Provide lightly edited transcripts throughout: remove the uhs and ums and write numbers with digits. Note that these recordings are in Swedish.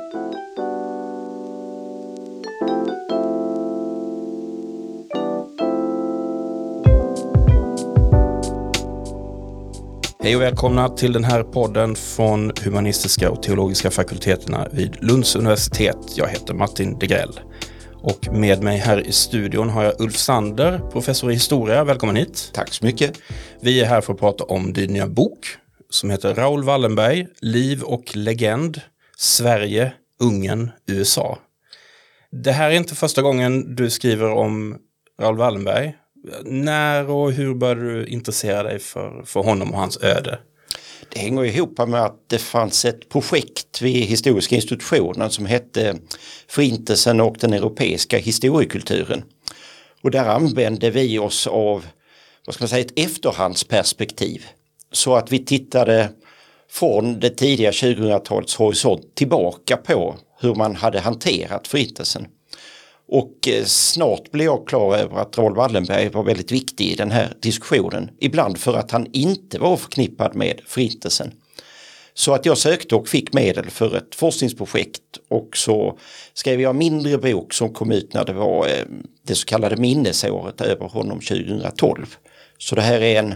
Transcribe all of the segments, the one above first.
Hej och välkomna till den här podden från humanistiska och teologiska fakulteterna vid Lunds universitet. Jag heter Martin Degrell. Och med mig här i studion har jag Ulf Sander, professor i historia. Välkommen hit. Tack så mycket. Vi är här för att prata om din nya bok som heter Raoul Wallenberg, liv och legend, Sverige, Ungern, USA. Det här är inte första gången du skriver om Raoul Wallenberg. När och hur började du intressera dig för honom och hans öde? Det hänger ihop med att det fanns ett projekt vid Historiska institutionen som hette Förintelsen och den europeiska historiekulturen. Och där använde vi oss av ett efterhandsperspektiv. Så att vi tittade från det tidiga 2000-talets horisont tillbaka på hur man hade hanterat förintelsen. Och snart blev jag klar över att Raoul Wallenberg var väldigt viktig i den här diskussionen. Ibland för att han inte var förknippad med förintelsen. Så att jag sökte och fick medel för ett forskningsprojekt. Och så skrev jag en mindre bok som kom ut när det var det så kallade minnesåret över honom 2012. Så det här är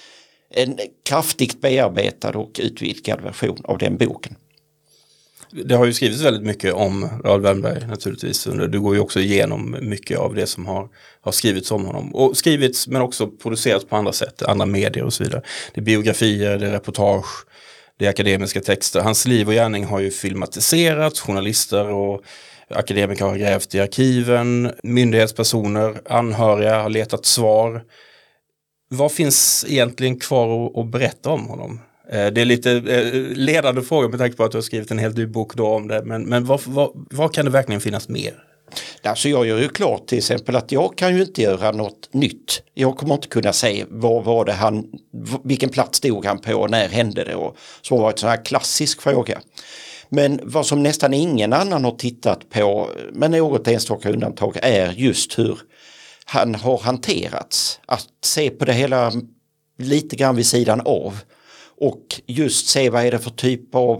en kraftigt bearbetad och utvidgad version av den boken. Det har ju skrivits väldigt mycket om Raoul Wallenberg naturligtvis. Du går ju också igenom mycket av det som har skrivits om honom. Och skrivits men också producerats på andra sätt, andra medier och så vidare. Det är biografier, det är reportage, det är akademiska texter. Hans liv och gärning har ju filmatiserats, journalister och akademiker har grävt i arkiven, myndighetspersoner, anhöriga har letat svar. Vad finns egentligen kvar att berätta om honom? Det är lite ledande frågor med tanke på att du har skrivit en hel ny bok då om det. Men vad kan det verkligen finnas mer? Alltså jag gör ju klart till exempel att jag kan ju inte göra något nytt. Jag kommer inte kunna säga vad var det vilken plats stod han på och när hände det. Och så var det en sån här klassisk fråga. Men vad som nästan ingen annan har tittat på med något enstaka undantag är just hur han har hanterats. Att se på det hela lite grann vid sidan av. Och just se vad är det för typ av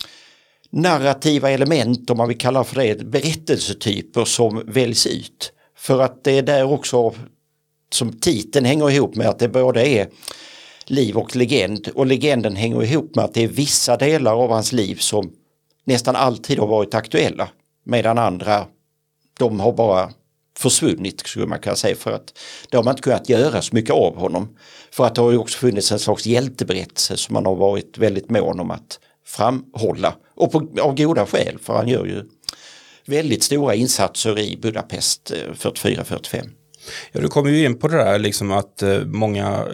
narrativa element, om man vill kalla för det, berättelsetyper som väljs ut. För att det är där också som titeln hänger ihop med att det både är liv och legend. Och legenden hänger ihop med att det är vissa delar av hans liv som nästan alltid har varit aktuella. Medan andra, de har bara försvunnit skulle man kunna säga, för att det har man inte kunnat göra så mycket av honom. För att det har ju också funnits en slags hjälteberättelse som man har varit väldigt mån om att framhålla. Och av goda skäl, för han gör ju väldigt stora insatser i Budapest 44-45. Ja, du kommer ju in på det där liksom att många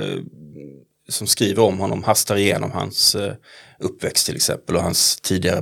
som skriver om honom hastar igenom hans uppväxt till exempel och hans tidigare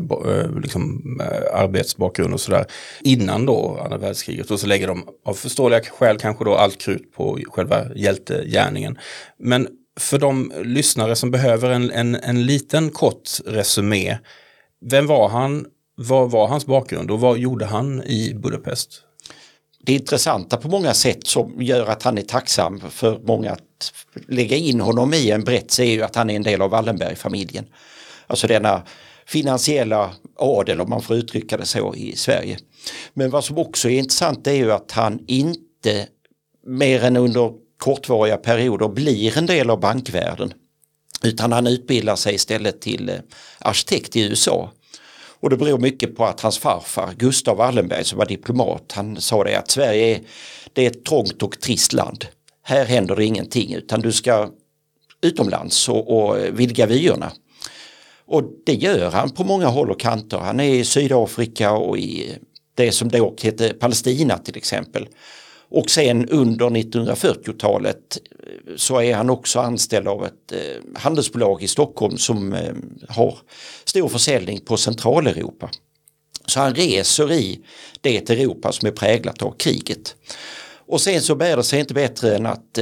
arbetsbakgrund och sådär innan då andra världskriget, och så lägger de av förståeliga skäl kanske då allt krut på själva hjältegärningen. Men för de lyssnare som behöver en liten kort resumé, vem var han, vad var hans bakgrund och vad gjorde han i Budapest? Det intressanta på många sätt som gör att han är tacksam för många att lägga in honom i en berättelse är ju att han är en del av Wallenberg-familjen. Alltså denna finansiella adel, om man får uttrycka det så, i Sverige. Men vad som också är intressant är ju att han inte mer än under kortvariga perioder blir en del av bankvärlden. Utan han utbildar sig istället till arkitekt i USA. Och det beror mycket på att hans farfar, Gustav Wallenberg, som var diplomat, han sa det att Sverige det är ett trångt och trist land. Här händer det ingenting, utan du ska utomlands och vidga vyerna. Och det gör han på många håll och kanter. Han är i Sydafrika och i det som då heter Palestina till exempel. Och sen under 1940-talet så är han också anställd av ett handelsbolag i Stockholm som har stor försäljning på Centraleuropa. Så han reser i det Europa som är präglat av kriget. Och sen så bär det sig inte bättre än att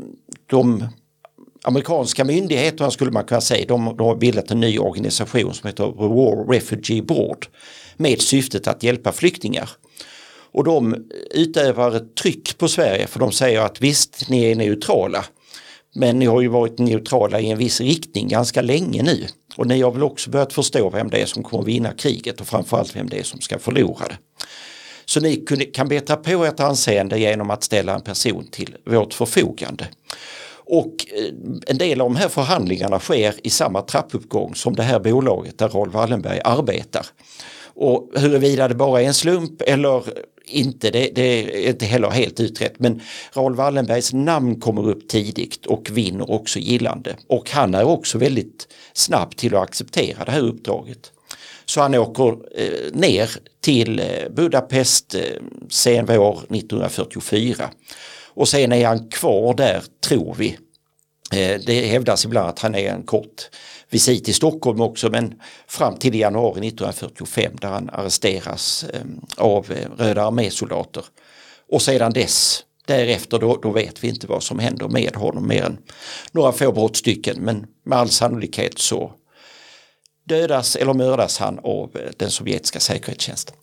de amerikanska myndigheterna, skulle man kunna säga, de har bildat en ny organisation som heter The War Refugee Board med syftet att hjälpa flyktingar. Och de utövar ett tryck på Sverige, för de säger att visst, ni är neutrala, Men ni har ju varit neutrala i en viss riktning ganska länge nu. Och ni har väl också börjat förstå vem det är som kommer vinna kriget och framförallt vem det är som ska förlora det. Så ni kan bättra på ert anseende genom att ställa en person till vårt förfogande. Och en del av de här förhandlingarna sker i samma trappuppgång som det här bolaget där Raoul Wallenberg arbetar. Och huruvida det bara är en slump eller inte, det är inte heller helt utrett. Men Raoul Wallenbergs namn kommer upp tidigt och vinner också gillande. Och han är också väldigt snabb till att acceptera det här uppdraget. Så han åker ner till Budapest sen vår 1944. Och sen är han kvar där, tror vi. Det hävdas ibland att han är en kort visit i Stockholm också, men fram till januari 1945 där han arresteras av Röda armésoldater. Och sedan därefter då vet vi inte vad som händer med honom mer än några få brottstycken, men med all sannolikhet så dödas eller mördas han av den sovjetiska säkerhetstjänsten.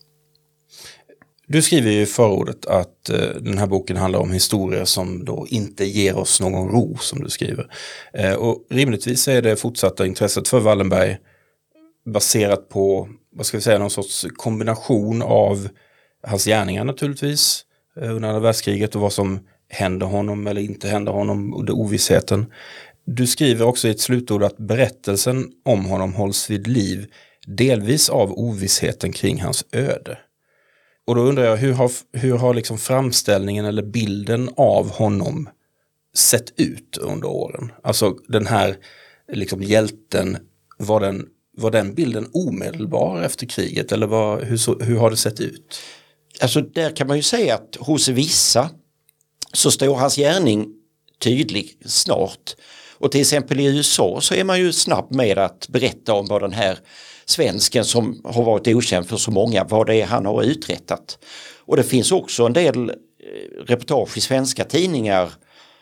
Du skriver ju i förordet att den här boken handlar om historier som då inte ger oss någon ro, som du skriver. Och rimligtvis är det fortsatta intresset för Wallenberg baserat på, vad ska vi säga, någon sorts kombination av hans gärningar naturligtvis under andra världskriget och vad som händer honom eller inte händer honom och ovissheten. Du skriver också i ett slutord att berättelsen om honom hålls vid liv delvis av ovissheten kring hans öde. Och då undrar jag, hur har liksom framställningen eller bilden av honom sett ut under åren? Alltså den här liksom hjälten, var den bilden omedelbar efter kriget eller hur har det sett ut? Alltså där kan man ju säga att hos vissa så står hans gärning tydlig snart. Och till exempel i USA så är man ju snabb med att berätta om vad den här svensken som har varit okänd för så många, vad det är han har uträttat. Och det finns också en del reportage i svenska tidningar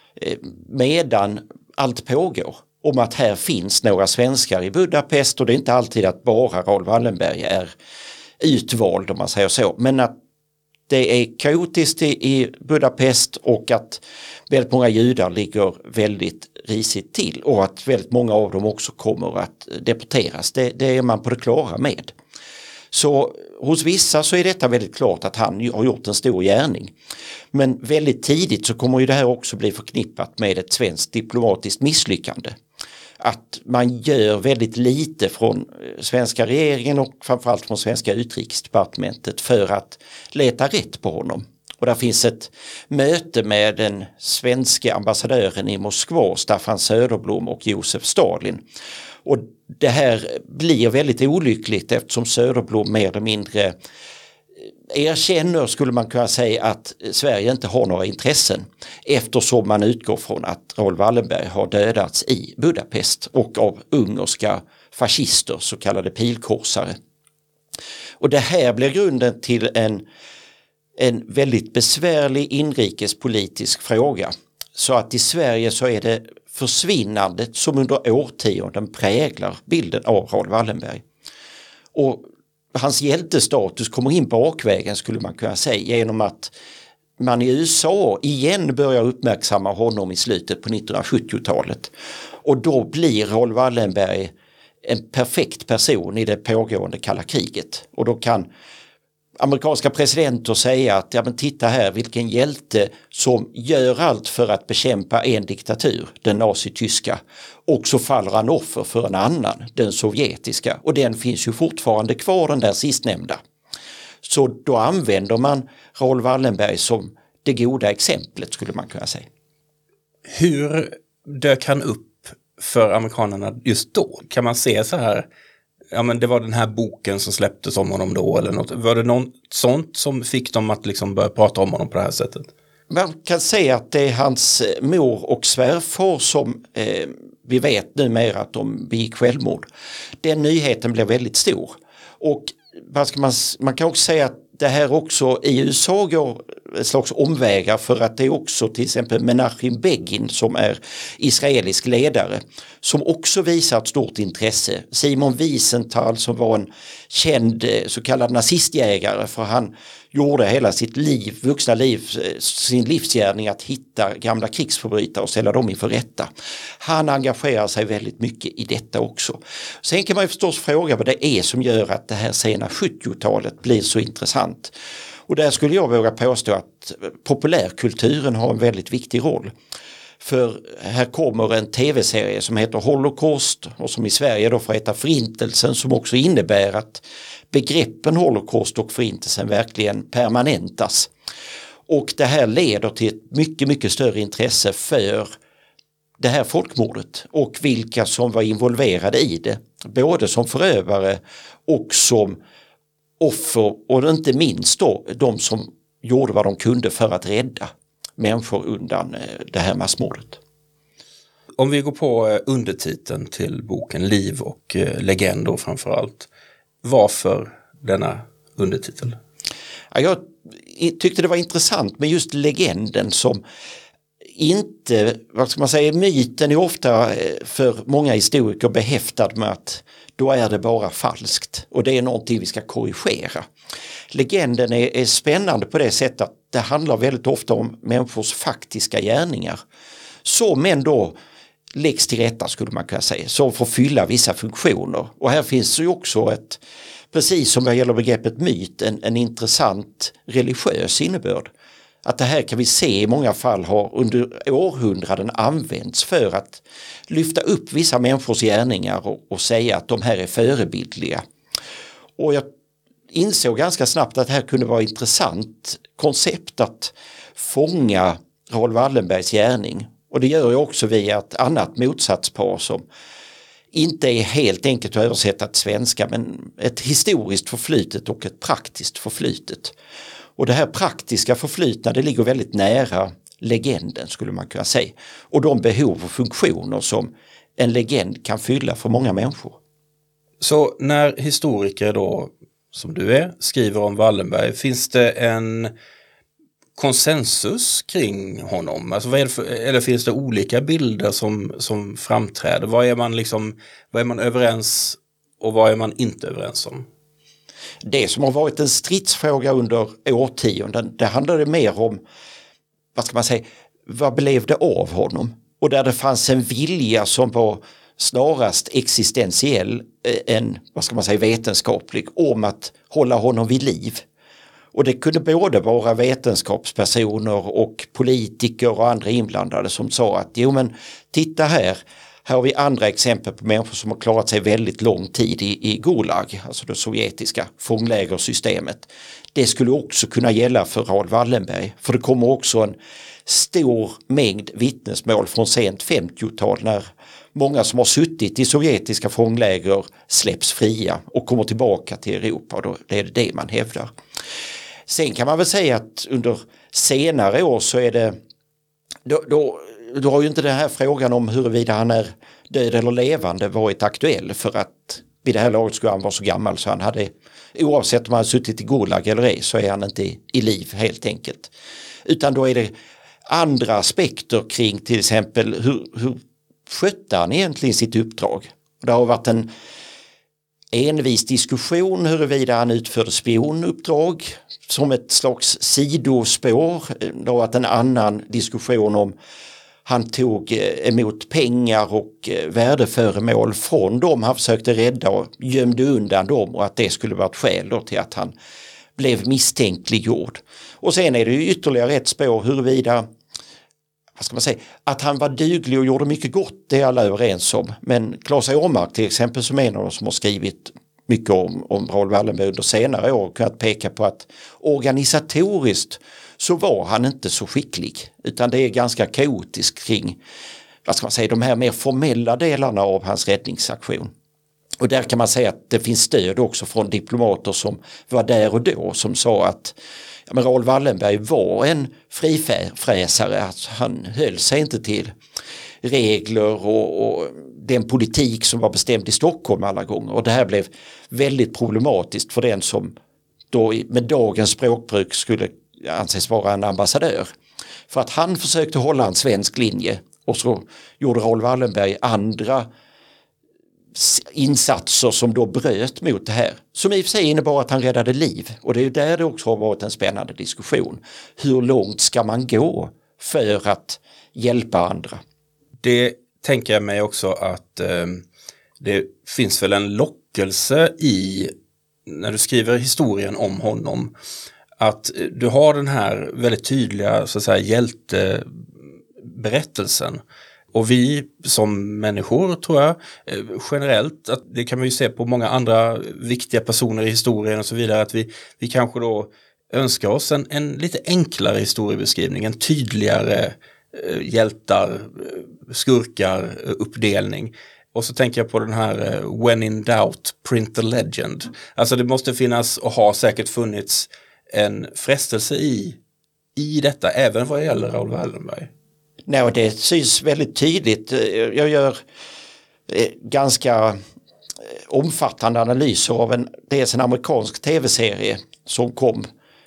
medan allt pågår om att här finns några svenskar i Budapest, och det är inte alltid att bara Raoul Wallenberg är utvald om man säger så, men att det är kaotiskt i Budapest och att väldigt många judar ligger väldigt risigt till och att väldigt många av dem också kommer att deporteras. Det är man på det klara med. Så hos vissa så är detta väldigt klart att han har gjort en stor gärning. Men väldigt tidigt så kommer ju det här också bli förknippat med ett svenskt diplomatiskt misslyckande. Att man gör väldigt lite från svenska regeringen och framförallt från svenska utrikesdepartementet för att leta rätt på honom. Och där finns ett möte med den svenska ambassadören i Moskva, Staffan Söderblom och Josef Stalin. Och det här blir väldigt olyckligt eftersom Söderblom mer eller mindre erkänner, skulle man kunna säga, att Sverige inte har några intressen eftersom man utgår från att Raoul Wallenberg har dödats i Budapest och av ungerska fascister, så kallade pilkorsare. Och det här blir grunden till en väldigt besvärlig inrikespolitisk fråga. Så att i Sverige så är det försvinnandet som under årtionden präglar bilden av Raoul Wallenberg. Och hans hjältestatus kommer in bakvägen, skulle man kunna säga, genom att man i USA igen börjar uppmärksamma honom i slutet på 1970-talet. Och då blir Raoul Wallenberg en perfekt person i det pågående kalla kriget. Och då kan amerikanska presidenter säga att ja, men titta här, vilken hjälte som gör allt för att bekämpa en diktatur, den nazityska, och så faller han offer för en annan, den sovjetiska, och den finns ju fortfarande kvar, den där sistnämnda. Så då använder man Raoul Wallenberg som det goda exemplet, skulle man kunna säga. Hur dök han upp för amerikanerna just då? Kan man se så här, ja men det var den här boken som släpptes om honom då eller något. Var det något sånt som fick dem att liksom börja prata om honom på det här sättet? Man kan säga att det är hans mor och svärfar som vi vet numera att de begick självmord. Den nyheten blev väldigt stor. Och man kan också säga att det här också i USA går ett slags omvägar, för att det är också till exempel Menachem Begin som är israelisk ledare som också visar ett stort intresse. Simon Wiesenthal som var en känd så kallad nazistjägare, för han gjorde hela sitt vuxna liv, sin livsgärning att hitta gamla krigsförbrytare och ställa dem inför rätta. Han engagerar sig väldigt mycket i detta också. Sen kan man ju förstås fråga vad det är som gör att det här sena 70-talet blir så intressant. Och där skulle jag våga påstå att populärkulturen har en väldigt viktig roll. För här kommer en tv-serie som heter Holocaust och som i Sverige då får heta Förintelsen, som också innebär att begreppen Holocaust och Förintelsen verkligen permanentas. Och det här leder till ett mycket, mycket större intresse för det här folkmordet och vilka som var involverade i det. Både som förövare och som offer, och inte minst då de som gjorde vad de kunde för att rädda människor undan det här massmordet. Om vi går på undertiteln till boken, Liv och legend då framförallt. Varför denna undertitel? Ja, jag tyckte det var intressant med just legenden som inte, vad ska man säga, myten är ofta för många historiker behäftad med att då är det bara falskt och det är någonting vi ska korrigera. Legenden är spännande på det sättet att det handlar väldigt ofta om människors faktiska gärningar som ändå läggs till rätta, skulle man kunna säga, som får fylla vissa funktioner. Och här finns ju också ett, precis som vad gäller begreppet myt, en intressant religiös innebörd. Att det här kan vi se i många fall har under århundraden använts för att lyfta upp vissa människors gärningar och säga att de här är förebildliga. Och jag insåg ganska snabbt att det här kunde vara ett intressant koncept att fånga Raoul Wallenbergs gärning. Och det gör jag också via ett annat motsatspar som inte är helt enkelt att översätta till svenska, men ett historiskt förflutet och ett praktiskt förflutet. Och det här praktiska förflutna, det ligger väldigt nära legenden, skulle man kunna säga. Och de behov och funktioner som en legend kan fylla för många människor. Så när historiker då, som du är, skriver om Wallenberg, finns det en konsensus kring honom? Alltså eller finns det olika bilder som framträder? Vad är man överens och vad är man inte överens om? Det som har varit en stridsfråga under årtionden, det handlade mer om, vad ska man säga, vad blev det av honom? Och där det fanns en vilja som var snarast existentiell än, vad ska man säga, vetenskaplig, om att hålla honom vid liv. Och det kunde både vara vetenskapspersoner och politiker och andra inblandade som sa att jo men titta här har vi andra exempel på människor som har klarat sig väldigt lång tid i Gulag, alltså det sovjetiska fånglägersystemet. Det skulle också kunna gälla för Raoul Wallenberg, för det kommer också en stor mängd vittnesmål från sent 50-tal när många som har suttit i sovjetiska fångläger släpps fria och kommer tillbaka till Europa, och då är det det man hävdar. Sen kan man väl säga att under senare år så är det då har ju inte den här frågan om huruvida han är död eller levande varit aktuell, för att vid det här laget skulle han vara så gammal så han hade, oavsett om han suttit i Gulag eller ej, så är han inte i liv helt enkelt. Utan då är det andra aspekter kring till exempel hur skötte han egentligen sitt uppdrag. Det har varit en envis diskussion huruvida han utförde spionuppdrag som ett slags sidospår. Det har varit en annan diskussion om han tog emot pengar och värdeföremål från dem han försökte rädda och gömde undan dem, och att det skulle vara ett skäl då till att han blev misstänkliggjord. Och sen är det ju ytterligare ett spår huruvida, vad ska man säga, att han var duglig och gjorde mycket gott, det är alla överens om. Men Claes Åmark till exempel, som är en av de som har skrivit mycket om Raoul Wallenberg under senare år, kunnat peka på att organisatoriskt så var han inte så skicklig, utan det är ganska kaotiskt kring, vad ska man säga, de här mer formella delarna av hans räddningsaktion. Och där kan man säga att det finns stöd också från diplomater som var där och då, som sa att men Raoul Wallenberg var en frifräsare, att han höll sig inte till regler och den politik som var bestämd i Stockholm alla gånger. Och det här blev väldigt problematiskt för den som då med dagens språkbruk skulle anses vara en ambassadör. För att han försökte hålla en svensk linje och så gjorde Raoul Wallenberg andra insatser som då bröt mot det här. Som i och för sig innebar att han räddade liv. Och det är ju där det också har varit en spännande diskussion. Hur långt ska man gå för att hjälpa andra? Det tänker jag mig också att det finns väl en lockelse i, när du skriver historien om honom, att du har den här väldigt tydliga så att säga hjälteberättelsen. Och vi som människor tror jag generellt, att det kan man ju se på många andra viktiga personer i historien och så vidare, att vi kanske då önskar oss en lite enklare historiebeskrivning, en tydligare hjältar, skurkar, uppdelning. Och så tänker jag på den här when in doubt, print the legend. Alltså det måste finnas och har säkert funnits en frestelse i detta, även vad gäller Raoul Wallenberg. Nej, det syns väldigt tydligt. Jag gör ganska omfattande analyser av dels en amerikansk tv-serie som kom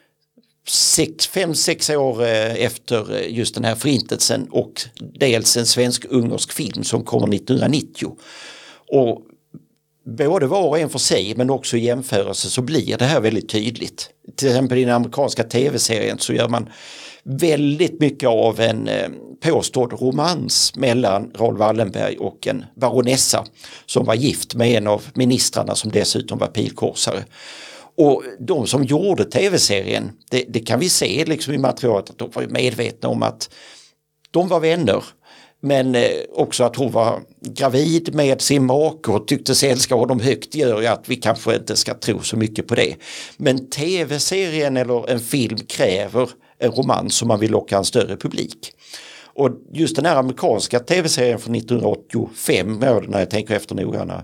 5-6 år efter just den här förintelsen, och dels en svensk-ungersk film som kommer 1990. Och både var och en för sig men också i jämförelse så blir det här väldigt tydligt. Till exempel i den amerikanska tv-serien så gör man väldigt mycket av en påstådd romans mellan Raoul Wallenberg och en baronessa som var gift med en av ministrarna som dessutom var pilkorsare. Och de som gjorde tv-serien, det kan vi se liksom i materialet, att de var medvetna om att de var vänner. Men också att hon var gravid med sin make och tyckte sig älska honom högt gör ju att vi kanske inte ska tro så mycket på det. Men tv-serien eller en film kräver en romans som man vill locka en större publik. Och just den här amerikanska tv-serien från 1985, när jag tänker efter noggrannare,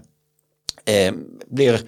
blir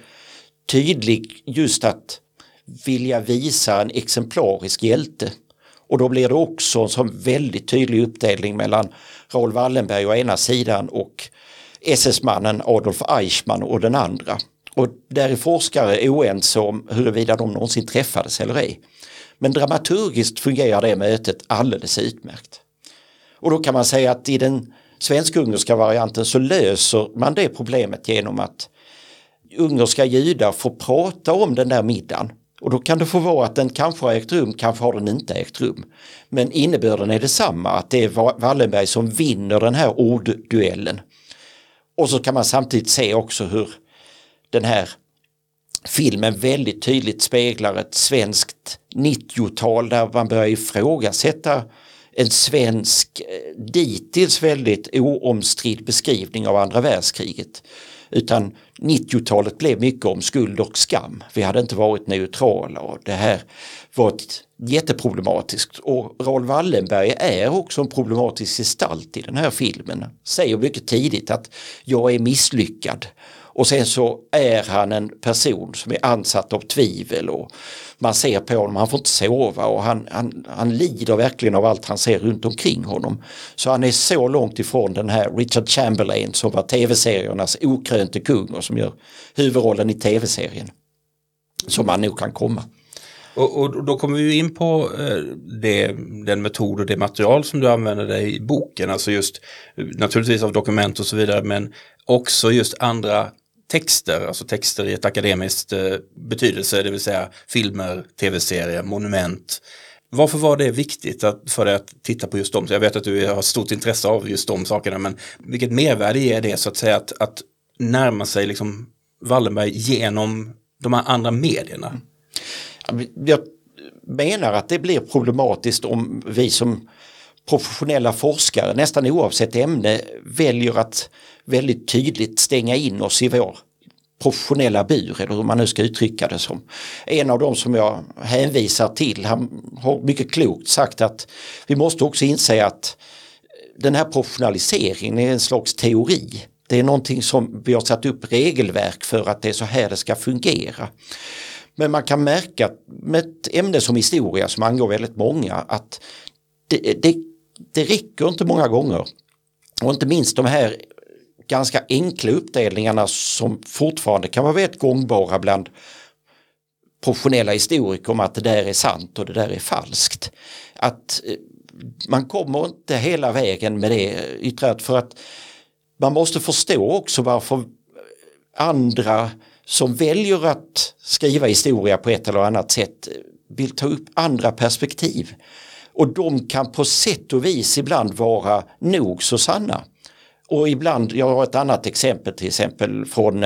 tydlig just att vilja visa en exemplarisk hjälte. Och då blir det också en sån väldigt tydlig uppdelning mellan Raoul Wallenberg å ena sidan och SS-mannen Adolf Eichmann och den andra. Och där är forskare oense om huruvida de någonsin träffades eller ej. Men dramaturgiskt fungerar det mötet alldeles utmärkt. Och då kan man säga att i den svensk-ungerska varianten så löser man det problemet genom att ungerska judar får prata om den där middagen. Och då kan det få vara att den kanske har ägt rum, kanske har den inte ägt rum. Men innebörden är detsamma, att det är Wallenberg som vinner den här ordduellen. Och så kan man samtidigt se också hur den här filmen väldigt tydligt speglar ett svenskt 90-tal där man börjar ifrågasätta en svensk dittills väldigt oomstridd beskrivning av andra världskriget. Utan 90-talet blev mycket om skuld och skam. Vi hade inte varit neutrala och det här var jätteproblematiskt. Och Raoul Wallenberg är också en problematisk gestalt i den här filmen. Säger mycket tidigt att jag är misslyckad. Och sen så är han en person som är ansatt av tvivel och man ser på honom, han får inte sova och han lider verkligen av allt han ser runt omkring honom. Så han är så långt ifrån den här Richard Chamberlain som var tv-seriernas okrönte kung och som gör huvudrollen i tv-serien. Som man nog kan komma. Och då kommer vi in på den metod och det material som du använder dig i boken. Alltså just naturligtvis av dokument och så vidare, men också just andra texter, alltså texter i ett akademiskt betydelse, det vill säga filmer, tv-serier, monument. Varför var det viktigt för dig att titta på just dem? Jag vet att du har stort intresse av just de sakerna, men vilket mervärde är det så att säga att närma sig liksom Wallenberg genom de här andra medierna? Jag menar att det blir problematiskt om vi som professionella forskare nästan oavsett ämne väljer att väldigt tydligt stänga in oss i vår professionella bur, eller hur man nu ska uttrycka det som. En av dem som jag hänvisar till, han har mycket klokt sagt att vi måste också inse att den här professionaliseringen är en slags teori. Det är någonting som vi har satt upp regelverk för att det är så här det ska fungera. Men man kan märka med ett ämne som historia som angår väldigt många att det räcker inte många gånger. Och inte minst de här ganska enkla uppdelningarna som fortfarande kan vara väldigt gångbara bland professionella historiker om att det där är sant och det där är falskt. Att man kommer inte hela vägen med det yttrat, för att man måste förstå också varför andra som väljer att skriva historia på ett eller annat sätt vill ta upp andra perspektiv. Och de kan på sätt och vis ibland vara nog så sanna. Och ibland, jag har ett annat exempel till exempel från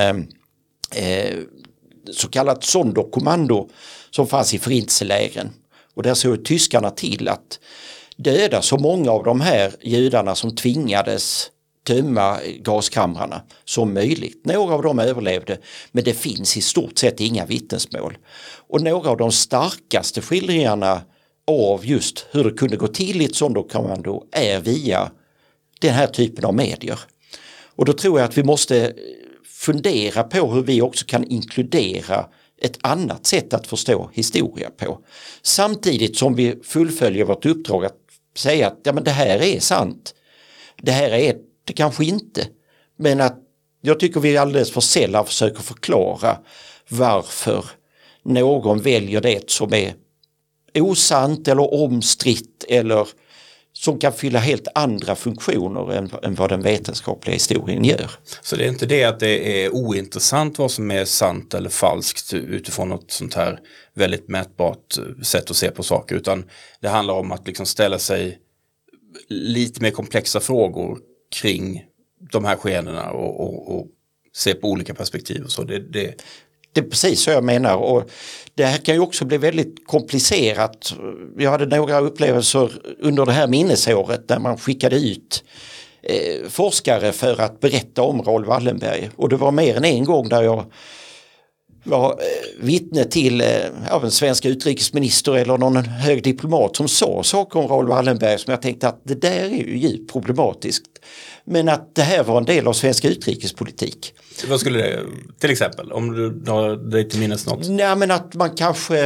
så kallat Sonderkommando som fanns i förintelselägren. Och där såg tyskarna till att döda så många av de här judarna som tvingades tömma gaskamrarna som möjligt. Några av dem överlevde, men det finns i stort sett inga vittnesmål. Och några av de starkaste skildringarna av just hur det kunde gå till i ett Sonderkommando är via den här typen av medier. Och då tror jag att vi måste fundera på hur vi också kan inkludera ett annat sätt att förstå historia på. Samtidigt som vi fullföljer vårt uppdrag att säga att ja, men det här är sant. Det här är det kanske inte. Men att jag tycker vi alldeles för sällan försöker förklara varför någon väljer det som är osant eller omstritt eller som kan fylla helt andra funktioner än vad den vetenskapliga historien gör. Så det är inte det att det är ointressant vad som är sant eller falskt utifrån något sånt här väldigt mätbart sätt att se på saker, utan det handlar om att liksom ställa sig lite mer komplexa frågor kring de här skeendena och se på olika perspektiv och så. Det är precis så jag menar, och det här kan ju också bli väldigt komplicerat. Jag hade några upplevelser under det här minnesåret där man skickade ut forskare för att berätta om Raoul Wallenberg, och det var mer än en gång där jag var vittne till av en svensk utrikesminister eller någon hög diplomat som sa saker om Raoul Wallenberg som jag tänkte att det där är ju djupt problematiskt. Men att det här var en del av svensk utrikespolitik. Vad skulle det, till exempel, om du har dig till minnes något? Nej, men att man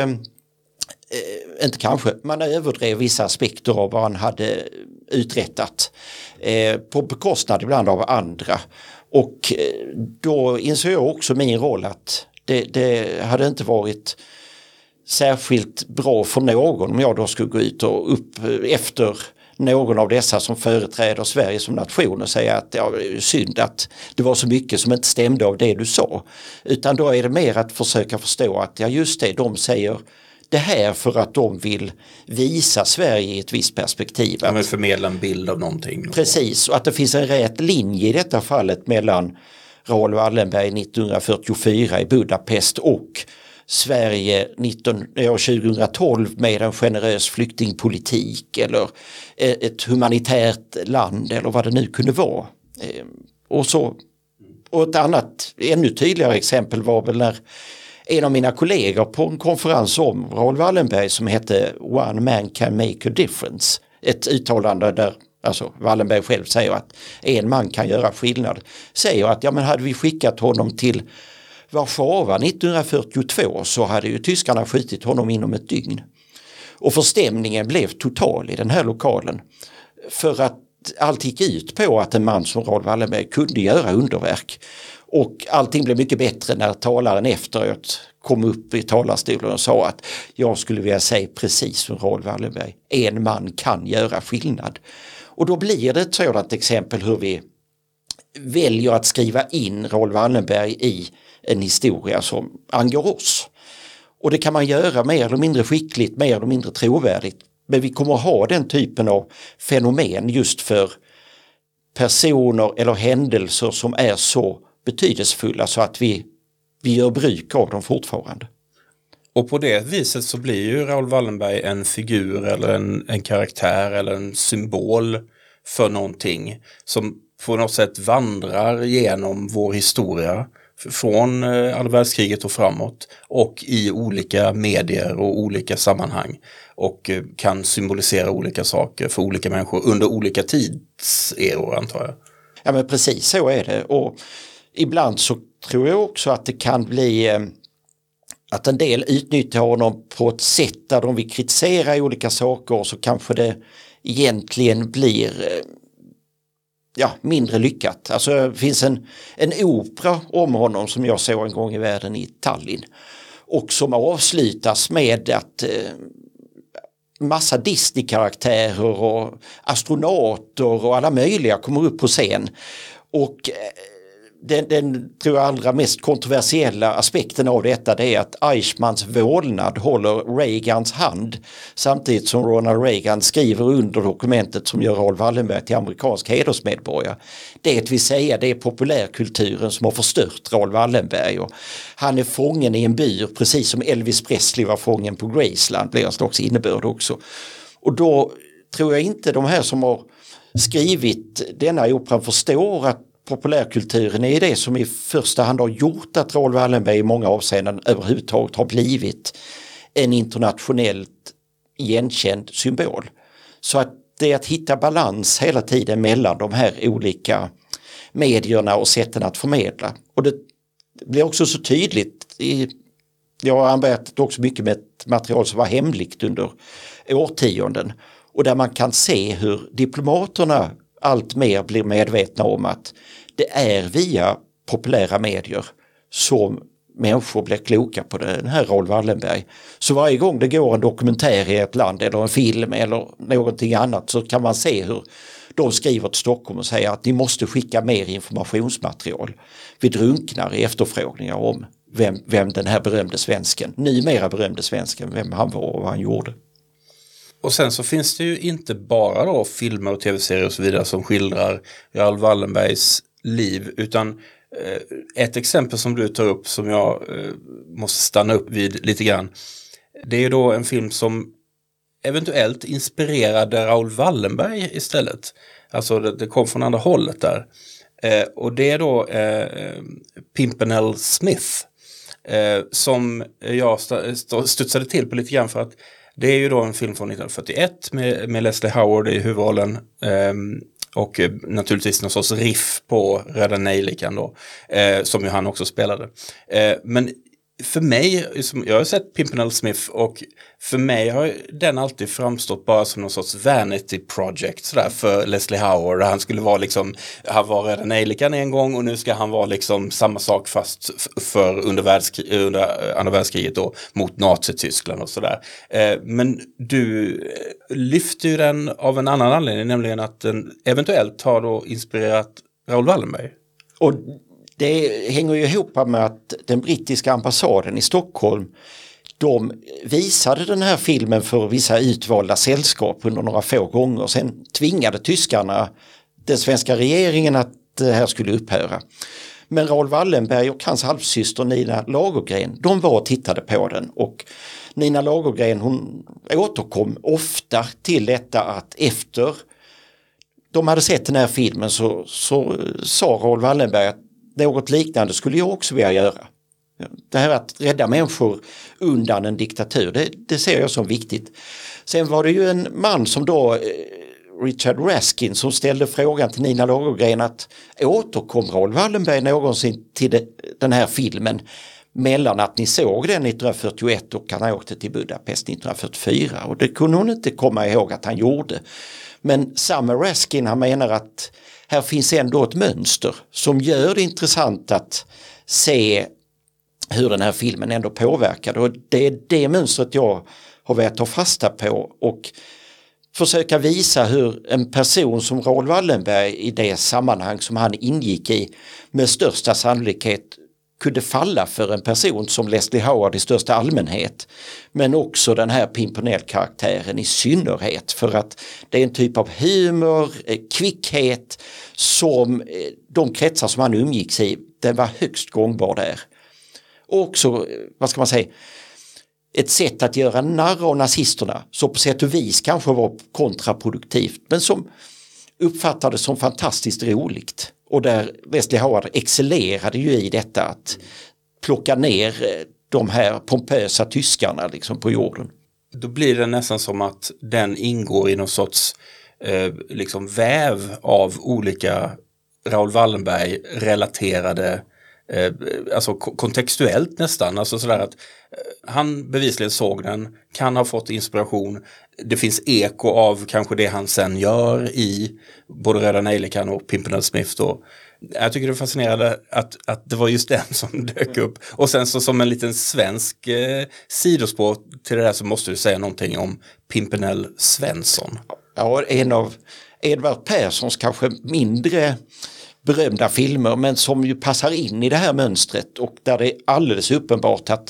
man överdrev vissa aspekter av vad han hade uträttat på bekostnad ibland av andra. Och då insåg jag också min roll att det hade inte varit särskilt bra för någon om jag då skulle gå ut och upp efter någon av dessa som företräder Sverige som nation och säga att det är synd att det var så mycket som inte stämde av det du sa. Utan då är det mer att försöka förstå att ja, just det, de säger det här för att de vill visa Sverige i ett visst perspektiv. De vill förmedla en bild av någonting. Precis, och att det finns en rät linje i detta fallet mellan Raoul Wallenberg 1944 i Budapest och Sverige 2012 med en generös flyktingpolitik eller ett humanitärt land eller vad det nu kunde vara. Och ett annat, ännu tydligare exempel var väl när en av mina kollegor på en konferens om Raoul Wallenberg som hette One man can make a difference. Ett uttalande där alltså Wallenberg själv säger att en man kan göra skillnad. Säger att ja, men hade vi skickat honom till Warszawa 1942 så hade ju tyskarna skjutit honom inom ett dygn. Och förstämningen blev total i den här lokalen. För att allt gick ut på att en man som Raoul Wallenberg kunde göra underverk. Och allting blev mycket bättre när talaren efteråt kom upp i talarstolen och sa att jag skulle vilja säga precis som Raoul Wallenberg. En man kan göra skillnad. Och då blir det ett sådant exempel hur vi väljer att skriva in Raoul Wallenberg i en historia som angår oss. Och det kan man göra mer eller mindre skickligt, mer eller mindre trovärdigt. Men vi kommer att ha den typen av fenomen just för personer eller händelser som är så betydelsefulla så att vi gör bruk av dem fortfarande. Och på det viset så blir ju Raoul Wallenberg en figur eller en karaktär eller en symbol för någonting som på något sätt vandrar genom vår historia från andra världskriget och framåt och i olika medier och olika sammanhang och kan symbolisera olika saker för olika människor under olika tidseror, antar jag. Ja, men precis så är det, och ibland så tror jag också att det kan bli att en del utnyttjar honom på ett sätt där de vill kritisera olika saker, så kanske det egentligen blir mindre lyckat. Alltså det finns en opera om honom som jag såg en gång i världen i Tallinn. och som avslutas med att massa Disney-karaktärer och astronauter och alla möjliga kommer upp på scen. Och den tror jag allra mest kontroversiella aspekten av detta, det är att Eichmanns vålnad håller Reagans hand samtidigt som Ronald Reagan skriver under dokumentet som gör Raoul Wallenberg till amerikansk hedersmedborgare. Det vill säga, det är populärkulturen som har förstört Raoul Wallenberg, och han är fången i en bur precis som Elvis Presley var fången på Graceland, blir en slags innebörd också. Och då tror jag inte de här som har skrivit denna operan förstår att populärkulturen är det som i första hand har gjort att Raoul Wallenberg i många avseenden överhuvudtaget har blivit en internationellt igenkänd symbol. Så att det är att hitta balans hela tiden mellan de här olika medierna och sätten att förmedla. Och det blir också så tydligt jag har arbetat också mycket med ett material som var hemligt under årtionden, och där man kan se hur diplomaterna allt mer blir medvetna om att det är via populära medier som människor blir kloka på den här Raoul Wallenberg. Så varje gång det går en dokumentär i ett land eller en film eller någonting annat, så kan man se hur de skriver till Stockholm och säger att ni måste skicka mer informationsmaterial. Vi drunknar i efterfrågningar om vem den här berömde svensken, numera berömde svensken, vem han var och vad han gjorde. Och sen så finns det ju inte bara då filmer och tv-serier och så vidare som skildrar Raoul Wallenbergs liv, utan ett exempel som du tar upp som jag måste stanna upp vid lite grann, det är ju då en film som eventuellt inspirerade Raoul Wallenberg istället. Alltså det kom från andra hållet där. Och det är då Pimpernel Smith som jag studsade till på lite grann, för att det är ju då en film från 1941 med Leslie Howard i huvudrollen och naturligtvis någon sorts riff på Röda Nejlikan då, som ju han också spelade. Men för mig, jag har sett Pimpernel Smith, och för mig har den alltid framstått bara som någon sorts vanity project sådär för Leslie Howard. Han skulle vara liksom, han var Röda Nejlikan en gång och nu ska han vara liksom samma sak fast för under andra världskriget då, mot Nazityskland och sådär. Men du lyfter ju den av en annan anledning, nämligen att den eventuellt har då inspirerat Raoul Wallenberg. Och det hänger ju ihop med att den brittiska ambassaden i Stockholm, de visade den här filmen för vissa utvalda sällskap under några få gånger. Sen tvingade tyskarna den svenska regeringen att det här skulle upphöra. Men Raoul Wallenberg och hans halvsyster Nina Lagergren, de var och tittade på den, och Nina Lagergren, hon återkom ofta till detta att efter de hade sett den här filmen så sa Raoul Wallenberg att något liknande skulle jag också vilja göra. Det här att rädda människor undan en diktatur, det ser jag som viktigt. Sen var det ju en man som då, Richard Raskin, som ställde frågan till Nina Lagergren att återkom Raoul Wallenberg någonsin till den här filmen mellan att ni såg den 1941 och han åkte till Budapest 1944. Och det kunde hon inte komma ihåg att han gjorde. Men samme Raskin, han menar att här finns ändå ett mönster som gör det intressant att se hur den här filmen ändå påverkade. Och det är det mönstret jag har velat ta fasta på och försöka visa hur en person som Raoul Wallenberg i det sammanhang som han ingick i med största sannolikhet kunde falla för en person som Leslie Howard i största allmänhet, men också den här Pimpernel-karaktären i synnerhet, för att det är en typ av humor, kvickhet som de kretsar som han umgicks i, den var högst gångbar där. Och också, vad ska man säga, ett sätt att göra narr av nazisterna som på sätt och vis kanske var kontraproduktivt, men som uppfattades som fantastiskt roligt. Och där Leslie Howard excellerade ju i detta att plocka ner de här pompösa tyskarna liksom på jorden. Då blir det nästan som att den ingår i någon sorts liksom väv av olika Raoul Wallenberg-relaterade, alltså kontextuellt nästan. Alltså sådär att han bevisligen såg den, kan ha fått inspiration. Det finns eko av kanske det han sen gör i både Röda Nejlikan och Pimpernel Smith då. Jag tycker det är fascinerande att det var just den som dök upp. Och sen så som en liten svensk sidospår till det där så måste du säga någonting om Pimpernel Svensson. Ja, en av Edvard Perssons kanske mindre berömda filmer, men som ju passar in i det här mönstret och där det är alldeles uppenbart att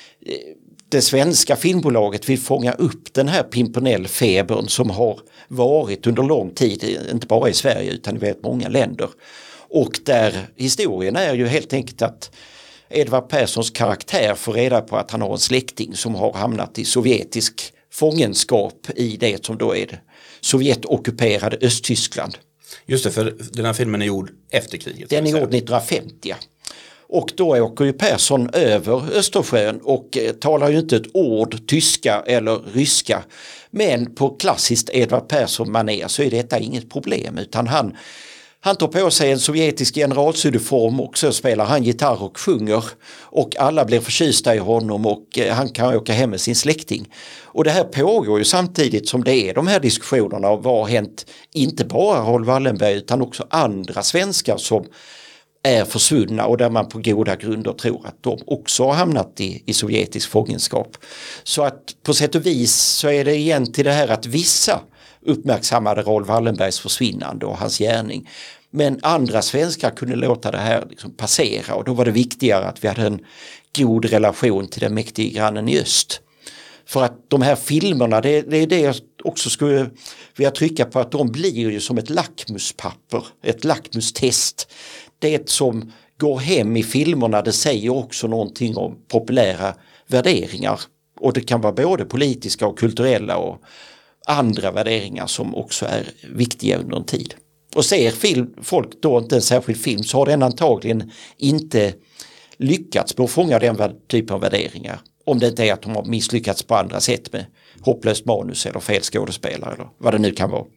det svenska filmbolaget vill fånga upp den här Pimpernel-febern som har varit under lång tid, inte bara i Sverige utan i väldigt många länder. Och där historien är ju helt enkelt att Edvard Perssons karaktär får reda på att han har en släkting som har hamnat i sovjetisk fångenskap i det som då är det Sovjetockuperade Östtyskland. Just det, för den här filmen är gjord efter kriget. Den är gjord 1950. Och då åker ju Persson över Östersjön och talar ju inte ett ord tyska eller ryska. Men på klassiskt Edvard Persson-manér så är detta inget problem, utan han tar på sig en sovjetisk generalsuniform och så spelar han gitarr och sjunger och alla blir förtjusta i honom och han kan åka hem med sin släkting. Och det här pågår ju samtidigt som det är de här diskussionerna om vad har hänt, inte bara Raoul Wallenberg utan också andra svenskar som är försvunna och där man på goda grunder tror att de också har hamnat i sovjetisk fångenskap. Så att på sätt och vis så är det igen till det här att vissa uppmärksammade Raoul Wallenbergs försvinnande och hans gärning. Men andra svenskar kunde låta det här liksom passera och då var det viktigare att vi hade en god relation till den mäktiga grannen i öst. För att de här filmerna, det är det jag också skulle vilja trycka på, att de blir ju som ett lackmuspapper, ett lackmustest. Det som går hem i filmerna, det säger också någonting om populära värderingar. Och det kan vara både politiska och kulturella och andra värderingar som också är viktiga under en tid. Och ser folk då inte en särskild film så har den antagligen inte lyckats med att fånga den typen av värderingar. Om det inte är att de har misslyckats på andra sätt med hopplöst manus eller fel skådespelare eller vad det nu kan vara.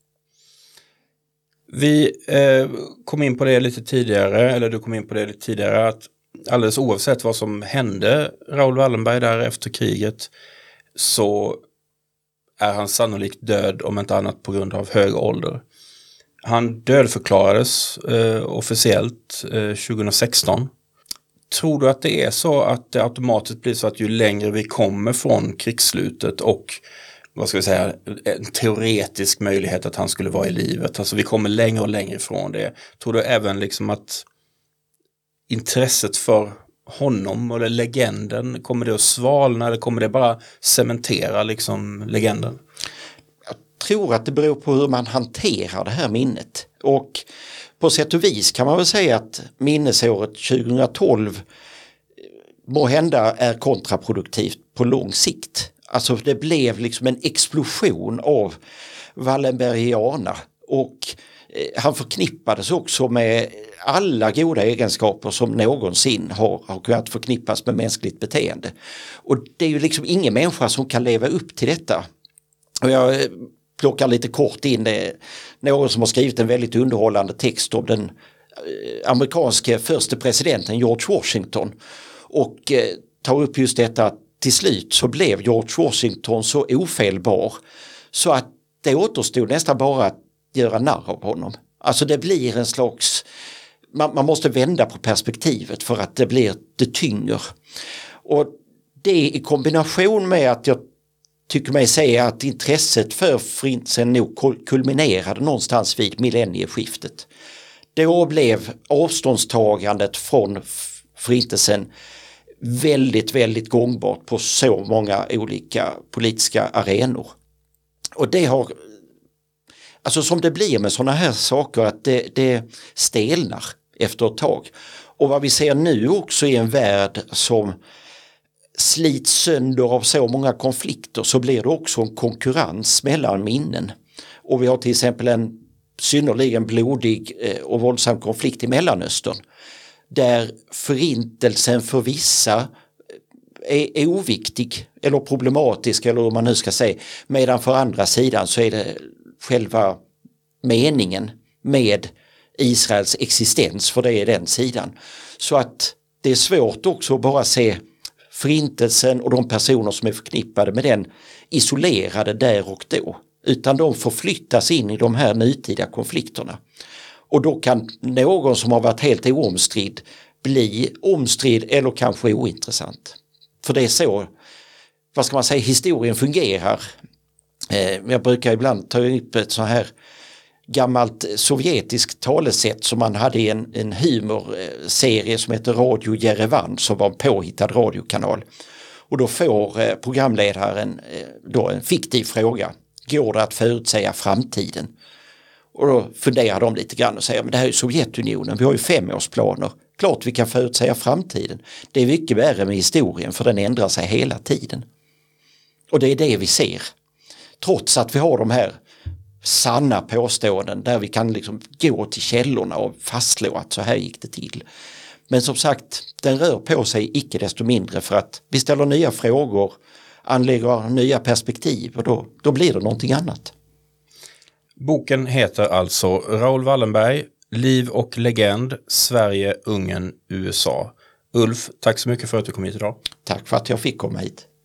Vi kom in på det lite tidigare, eller du kom in på det lite tidigare, att alldeles oavsett vad som hände Raoul Wallenberg där efter kriget så är han sannolikt död, om inte annat på grund av hög ålder. Han dödförklarades officiellt 2016. Tror du att det är så att det automatiskt blir så att ju längre vi kommer från krigsslutet och vad ska vi säga, en teoretisk möjlighet att han skulle vara i livet, alltså vi kommer längre och längre ifrån det. Tror du även liksom att intresset för honom eller legenden, kommer det att svalna eller kommer det bara cementera liksom legenden? Jag tror att det beror på hur man hanterar det här minnet. Och på sätt och vis kan man väl säga att minnesåret 2012 må hända är kontraproduktivt på lång sikt. Alltså det blev liksom en explosion av Wallenbergiana och han förknippades också med alla goda egenskaper som någonsin har kunnat förknippas med mänskligt beteende. Och det är ju liksom ingen människa som kan leva upp till detta. Och jag plockar lite kort in det. Någon som har skrivit en väldigt underhållande text om den amerikanske förste presidenten George Washington och tar upp just detta att till slut så blev George Washington så ofelbar så att det återstod nästan bara att göra narr av honom. Alltså det blir en slags, man måste vända på perspektivet för att det tynger. Och det i kombination med att jag tycker mig säga att intresset för förintelsen nog kulminerade någonstans vid millennieskiftet. Då blev avståndstagandet från förintelsen väldigt, väldigt gångbart på så många olika politiska arenor. Och det har, alltså som det blir med sådana här saker, att det stelnar efter ett tag. Och vad vi ser nu också i en värld som slits sönder av så många konflikter, så blir det också en konkurrens mellan minnen. Och vi har till exempel en synnerligen blodig och våldsam konflikt i Mellanöstern där förintelsen för vissa är oviktig eller problematisk eller hur man nu ska säga, medan för andra sidan så är det själva meningen med Israels existens, för det är den sidan. Så att det är svårt också att bara se förintelsen och de personer som är förknippade med den isolerade där och då, utan de förflyttas in i de här nutida konflikterna. Och då kan någon som har varit helt oomstridd bli omstridd eller kanske ointressant. För det är så, vad ska man säga, historien fungerar. Jag brukar ibland ta upp ett så här gammalt sovjetiskt talesätt som man hade i en humorserie som heter Radio Jerevan, som var en påhittad radiokanal. Och då får programledaren då en fiktiv fråga. Går det att förutsäga framtiden? Och då funderar de lite grann och säger, men det här är Sovjetunionen, vi har ju 5-årsplaner. Klart vi kan förutsäga framtiden. Det är mycket värre med historien, för den ändrar sig hela tiden. Och det är det vi ser. Trots att vi har de här sanna påståenden där vi kan liksom gå till källorna och fastslå att så här gick det till. Men som sagt, den rör på sig icke desto mindre, för att vi ställer nya frågor, anlägger nya perspektiv, och då blir det någonting annat. Boken heter alltså Raoul Wallenberg, Liv och legend, Sverige, Ungern, USA. Ulf, tack så mycket för att du kom hit idag. Tack för att jag fick komma hit.